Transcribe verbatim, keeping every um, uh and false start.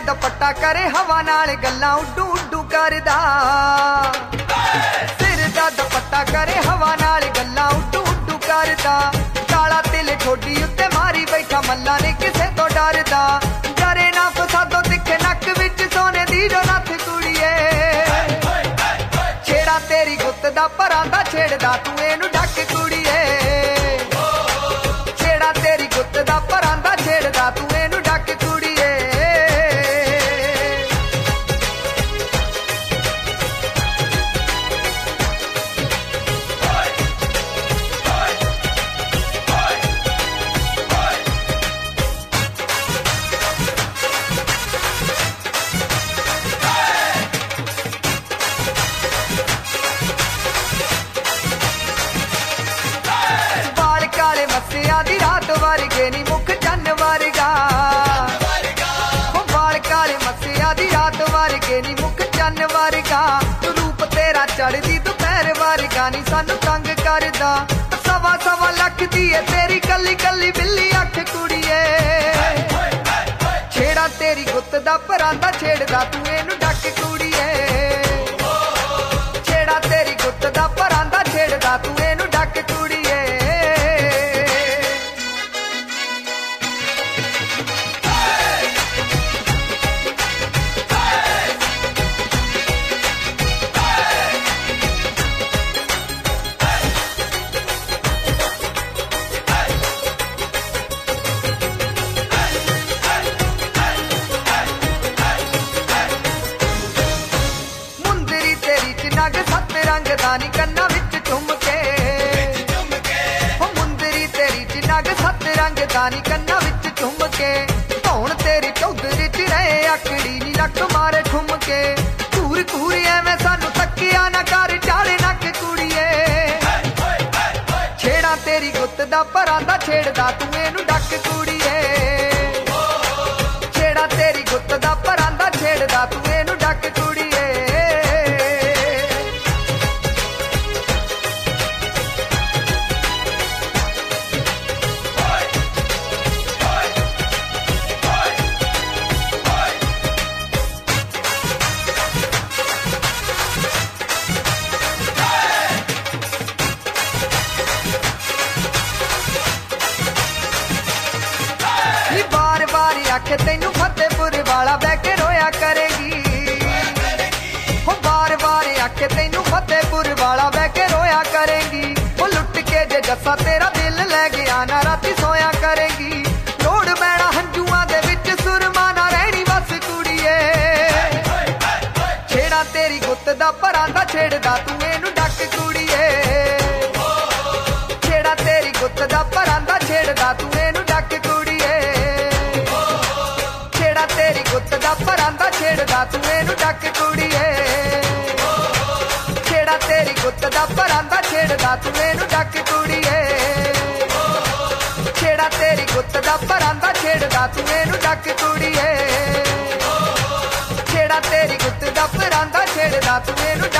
दुपट्टा करे हवा नाल गल्लां उड्डू उड्डू करदा सिर दा दुपट्टा करे हवा नाल गल्लां उड्डू उड्डू करदा काला तिल ठोडी उत्ते मारी बैठा मल्ला ने किसे तो डरदा डरे ना फसादो दिखे नक विच सोने दी जो नथ कुड़िए छेड़ा तेरी गुत्त दा परांदा छेड़दा तू एनू ढक कुड़िए छेड़ा तेरी गुत्त दा परांदा छेड़दा तू एनू ढक कुड़िए मस्सिया दी रात वर्गे नी मुख चन्न वर्गा बाल काले मस्सिया दी रात वर्गे नी मुख चन्न वर्गा रूप तेरा चढ़दी दोपहर वर्गा नी सानू तंग करदा सवा सवा लख दी है तेरी कली कली बिल्ली अख कुड़िए छेड़ा तेरी गुत्त दा परांदा छेड़दा तू एनू ढक कुड़िए छेड़ा तेरी गुत्त दा परांदा छेड़दा तू एनू ढक कुड़िए नग सत रंग दानी कन्ना विच झुम के मुंदरी तेरी च नग सत रंग दानी कन्ना विच झुम के धौण तेरी चौधरी च रहे आकड़ी नी लक मारे ठुम के घूर घूर एवें सानू तकिया ना कर चाले नक कुड़िए छेड़ा तेरी गुत्त दा परांदा छेड़दा तू एनू ढक कुड़िए छेड़ा तेरी गुत्त दा परांदा छेड़दा तू एनू ढक कुड़िए बार बार आखे तेनू फतेहपुर वाला बह के रोया करेगी हो बार बार आखे तेनू फतेहपुर वाला बह के रोया करेगी वो लुट के जे जस्सा तेरा दिल ले गया ना राती सोया करेगी लोड़ बैणा हंजुआं दे विच सुरमा ना रहनी बस कुड़िए छेड़ा तेरी गुत्त दा परांदा छेड़दा तू एनू ढक कुड़िए छेड़ा तेरी गुत्त दा परांदा छेड़दा तू एनू ढक कुड़िए छेड़ा तेरी गुत्त दा परांदा छेड़दा तू एनू ढक कुड़िए छेड़ा तेरी गुत्त दा परांदा छेड़दा तू एनू ढक कुड़िए छेड़ा तेरी गुत्त दा परांदा छेड़दा तू एनू ढक कुड़िए छेड़ा तेरी गुत्त दा परांदा छेड़दा तू एनू